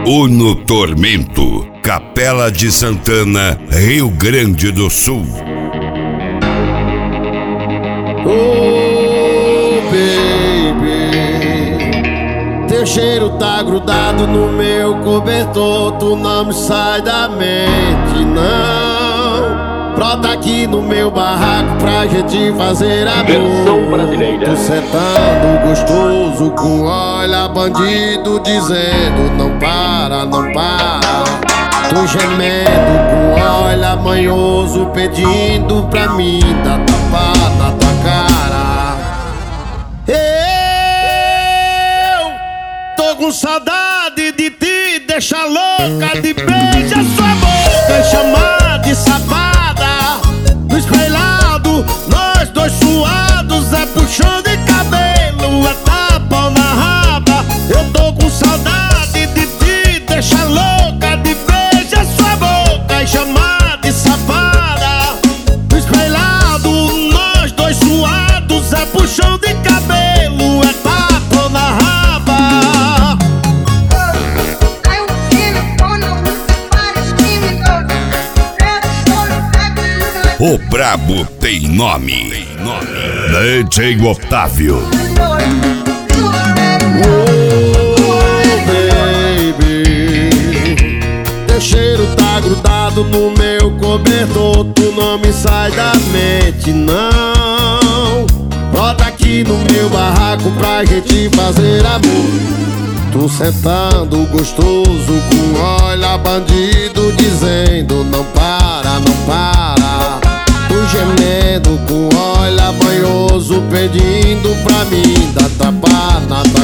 O No Tormento, Capela de Santana, Rio Grande do Sul. Oh, baby, teu cheiro tá grudado no meu cobertor. Tu não me sai da mente, não. Brota aqui no meu barraco pra gente fazer amor. Versão brasileira. Tu sentando gostoso com olha bandido dizendo não para, não para. Tu gemendo com olha manhoso pedindo pra mim dar tapa na tua cara. Eu tô com saudade de te deixar louca, de beijar sua boca e chamar de safada. No espelhado, nós dois suados, é puxão de cabelo, é tapa na raba. Eu tô com saudade de te deixar louca, de beijar sua boca e chamar de safada. No espelhado, nós dois suados, é puxão de cabelo, é tapa na raba. O brabo tem nome. DJ Otávio. Oh, baby, teu cheiro tá grudado no meu cobertor. Tu não me sai da mente, não. Brota aqui no meu barraco pra gente fazer amor. Tu sentando gostoso com olha bandido dizendo não para, não para. Tu gemendo com olha banhoso pedindo pra mim dar tapa na tua